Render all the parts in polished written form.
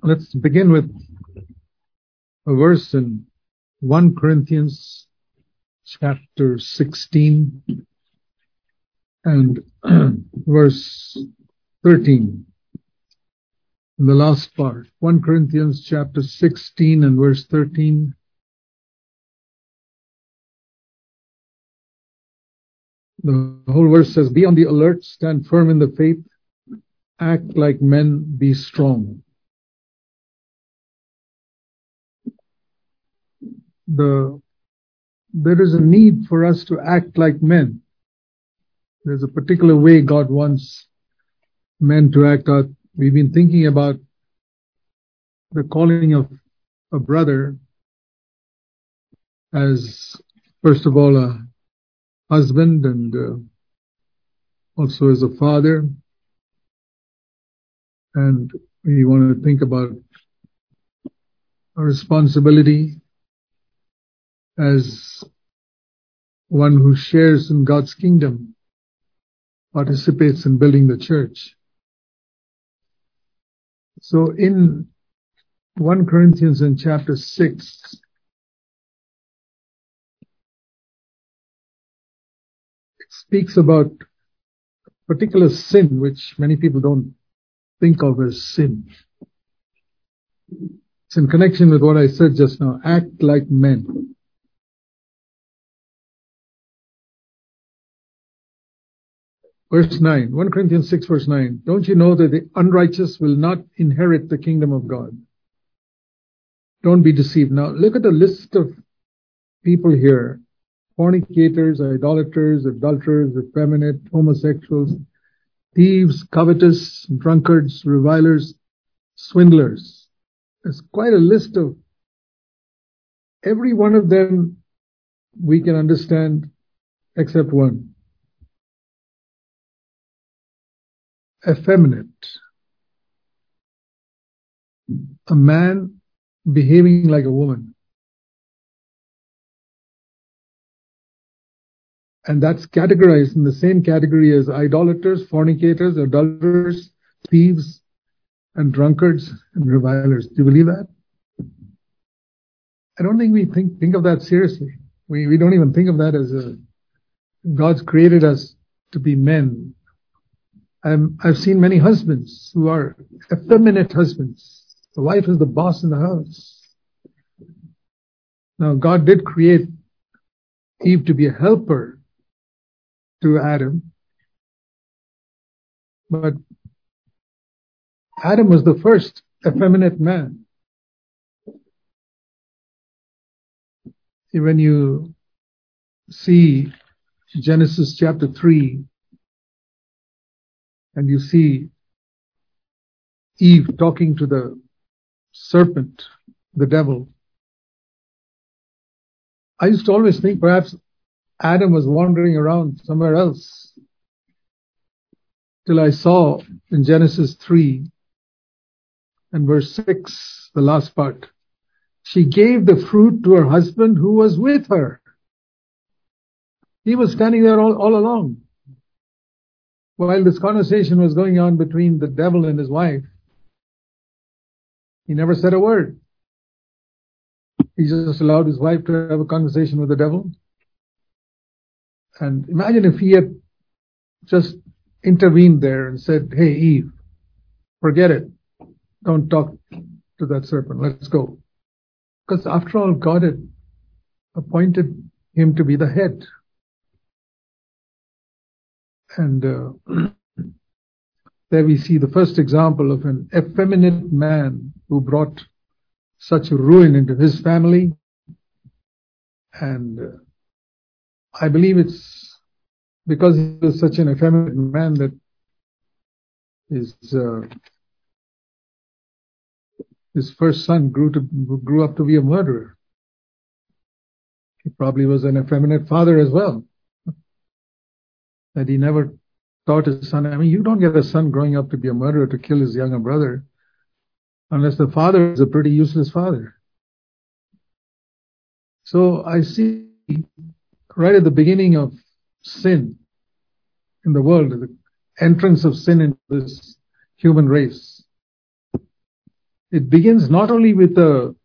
Let's begin with a verse in 1 Corinthians chapter 16 and verse 13. In the last part, 1 Corinthians chapter 16 and verse 13. The whole verse says, "Be on the alert, stand firm in the faith, act like men, be strong." There is a need for us to act like men. There's a particular way God wants men to act out. We've been thinking about the calling of a brother as, first of all, a husband and also as a father. And we want to think about our responsibility as one who shares in God's kingdom, participates in building the church. So in 1 Corinthians in chapter 6, it speaks about a particular sin which many people don't think of as sin. It's in connection with what I said just now, act like men. Verse 9, 1 Corinthians 6 verse 9, "Don't you know that the unrighteous will not inherit the kingdom of God? Don't be deceived." Now look at the list of people here: fornicators, idolaters, adulterers, effeminate, homosexuals, thieves, covetous, drunkards, revilers, swindlers. There's quite a list of every one of them we can understand except one. Effeminate. A man behaving like a woman. And that's categorized in the same category as idolaters, fornicators, adulterers, thieves, and drunkards and revilers. Do you believe that? I don't think we think of that seriously. We don't even think of that as God's created us to be men. I've seen many husbands who are effeminate husbands. The wife is the boss in the house. Now, God did create Eve to be a helper to Adam, but Adam was the first effeminate man. When you see Genesis chapter 3, and you see Eve talking to the serpent, the devil, I used to always think perhaps Adam was wandering around somewhere else, till I saw in Genesis 3 and verse 6, the last part, "She gave the fruit to her husband who was with her." He was standing there all along. While this conversation was going on between the devil and his wife, he never said a word. He just allowed his wife to have a conversation with the devil. And imagine if he had just intervened there and said, "Hey, Eve, forget it. Don't talk to that serpent. Let's go." Because after all, God had appointed him to be the head. And there we see the first example of an effeminate man who brought such ruin into his family. And I believe it's because he was such an effeminate man that his first son grew up to be a murderer. He probably was an effeminate father as well, that he never taught his son. I mean, you don't get a son growing up to be a murderer to kill his younger brother unless the father is a pretty useless father. So I see right at the beginning of sin in the world, the entrance of sin into this human race, it begins not only with a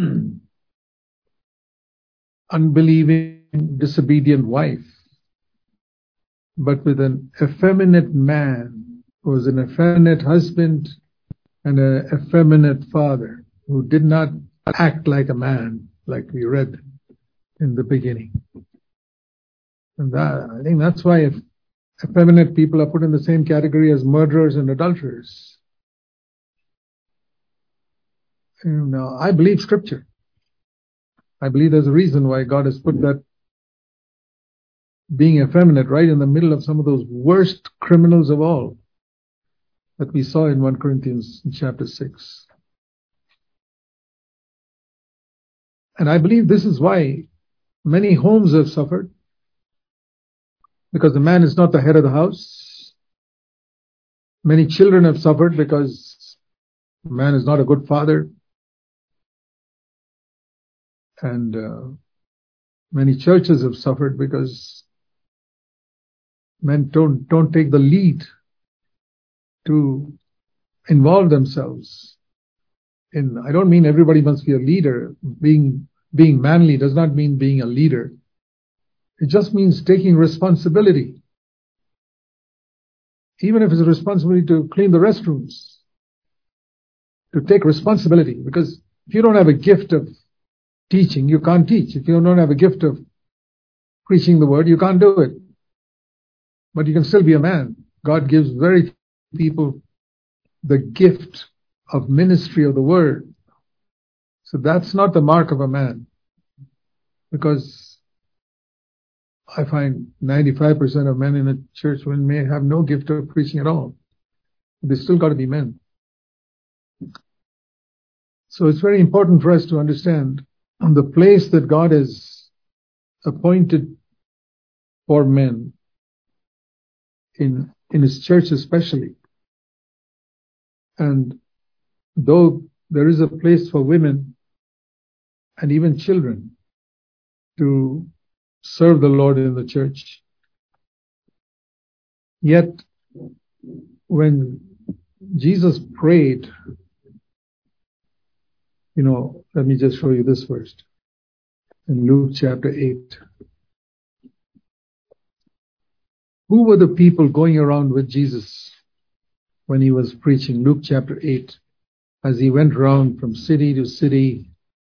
unbelieving, disobedient wife, but with an effeminate man who was an effeminate husband and an effeminate father who did not act like a man, like we read in the beginning. And I think that's why effeminate people are put in the same category as murderers and adulterers. Now, I believe Scripture. I believe there's a reason why God has put that being effeminate right in the middle of some of those worst criminals of all that we saw in 1 Corinthians chapter 6. And I believe this is why many homes have suffered, because the man is not the head of the house. Many children have suffered because the man is not a good father. And many churches have suffered because men don't take the lead to involve themselves in. I don't mean everybody must be a leader. Being manly does not mean being a leader. It just means taking responsibility. Even if it's a responsibility to clean the restrooms. To take responsibility. Because if you don't have a gift of teaching, you can't teach. If you don't have a gift of preaching the word, you can't do it. But you can still be a man. God gives very few people the gift of ministry of the word. So that's not the mark of a man. Because I find 95% of men in the church may have no gift of preaching at all. They still got to be men. So it's very important for us to understand the place that God has appointed for men in His church especially. And though there is a place for women and even children to serve the Lord in the church, yet when Jesus prayed, let me just show you this first. In Luke chapter 8. Who were the people going around with Jesus when He was preaching? Luke chapter 8. As He went around from city to city,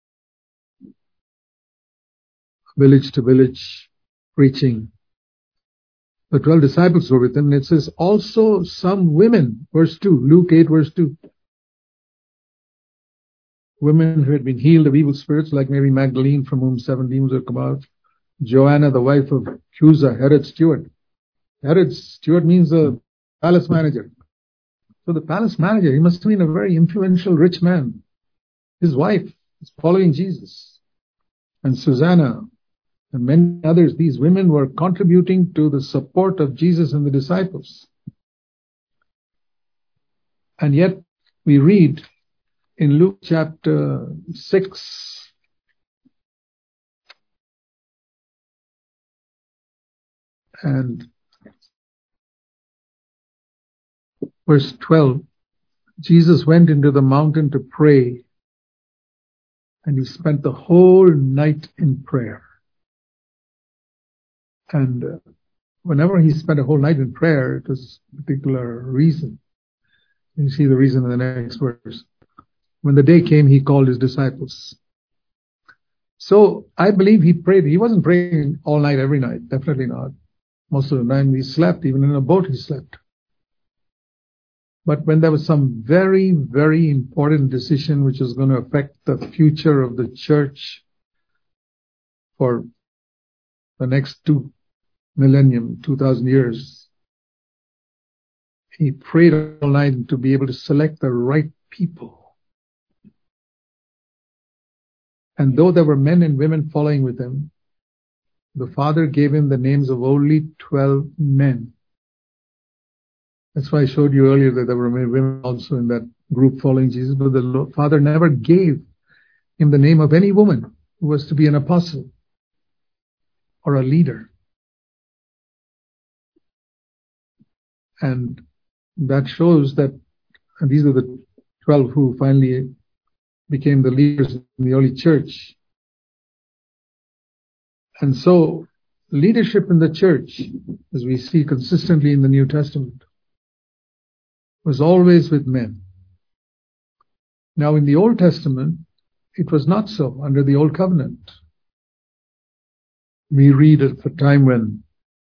village to village, preaching. The 12 disciples were with Him. And it says, also some women, verse 2, Luke 8 verse 2. Women who had been healed of evil spirits, like Mary Magdalene, from whom 7 demons had come out. Joanna, the wife of Chuza, Herod's steward. Herod's steward means the palace manager. So the palace manager, he must have been a very influential, rich man. His wife is following Jesus. And Susanna and many others, these women were contributing to the support of Jesus and the disciples. And yet we read in Luke chapter 6, and verse 12, Jesus went into the mountain to pray, and He spent the whole night in prayer. And whenever He spent a whole night in prayer, it was a particular reason. You see the reason in the next verse. When the day came, He called His disciples. So I believe He prayed. He wasn't praying all night, every night. Definitely not. Most of the time He slept. Even in a boat He slept. But when there was some very, very important decision which was going to affect the future of the church for the next 2,000 years, He prayed all night to be able to select the right people. And though there were men and women following with Him, the Father gave Him the names of only 12 men. That's why I showed you earlier that there were women also in that group following Jesus, but the Father never gave Him the name of any woman who was to be an apostle or a leader. And that shows that, and these are the 12 who finally became the leaders in the early church. And so, leadership in the church, as we see consistently in the New Testament, was always with men. Now, in the Old Testament, it was not so under the Old Covenant. We read of a time when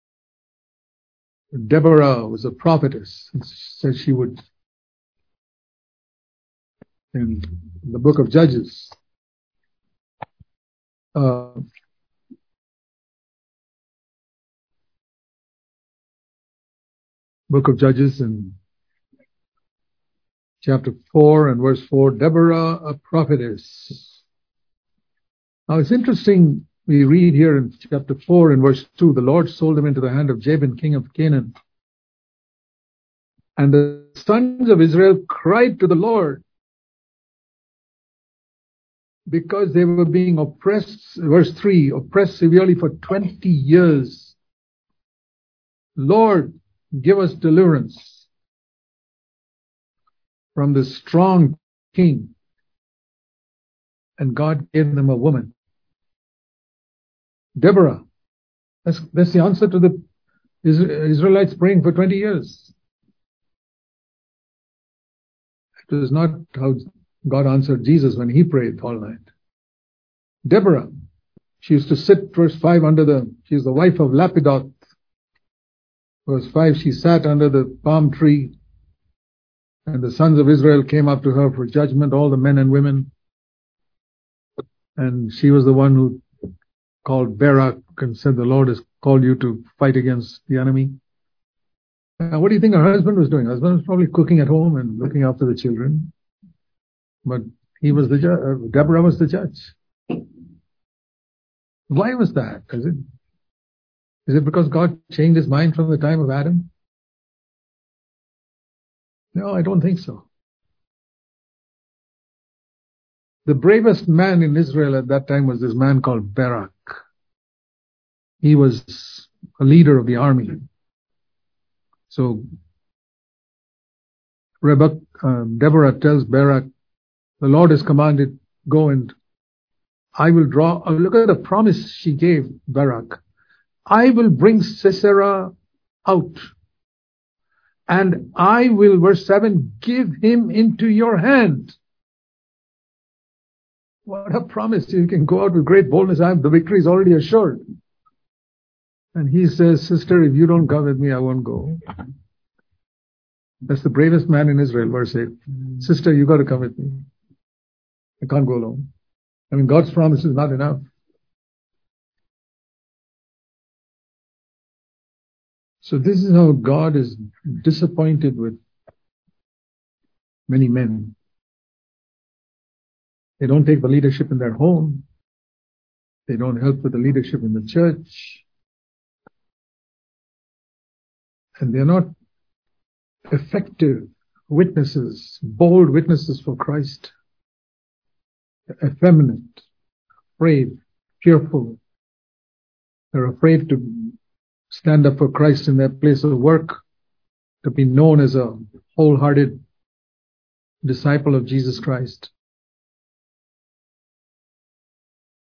Deborah was a prophetess and said she would, in the book of Judges, book of Judges in chapter 4 and verse 4, Deborah, a prophetess. Now it's interesting, we read here in chapter 4 and verse 2, the Lord sold him into the hand of Jabin, king of Canaan. And the sons of Israel cried to the Lord because they were being oppressed, verse 3, oppressed severely for 20 years. Lord, give us deliverance from the strong king. And God gave them a woman, Deborah. That's the answer to the Israelites praying for 20 years. It was not how God answered Jesus when he prayed all night. Deborah, she used to sit, verse 5, she's the wife of Lapidoth. Verse 5, she sat under the palm tree, and the sons of Israel came up to her for judgment, all the men and women. And she was the one who called Barak and said, the Lord has called you to fight against the enemy. Now, what do you think her husband was doing? Her husband was probably cooking at home and looking after the children. But he was the judge. Deborah was the judge. Why was that? Is it because God changed his mind from the time of Adam? No, I don't think so. The bravest man in Israel at that time was this man called Barak. He was a leader of the army. So Deborah tells Barak, the Lord has commanded, go and I will draw. Look at the promise she gave Barak. I will bring Sisera out, and I will, verse 7, give him into your hand. What a promise. You can go out with great boldness. The victory is already assured. And he says, sister, if you don't come with me, I won't go. That's the bravest man in Israel, verse 8. Sister, you got to come with me. I can't go alone. I mean, God's promise is not enough. So this is how God is disappointed with many men. They don't take the leadership in their home. They don't help with the leadership in the church. And they're not effective witnesses, bold witnesses for Christ. They're effeminate, afraid, fearful. They're afraid to stand up for Christ in their place of work, to be known as a wholehearted disciple of Jesus Christ.